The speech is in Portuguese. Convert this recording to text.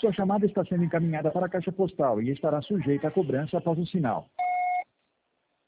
Sua chamada está sendo encaminhada para a caixa postal e estará sujeita a cobrança após o sinal.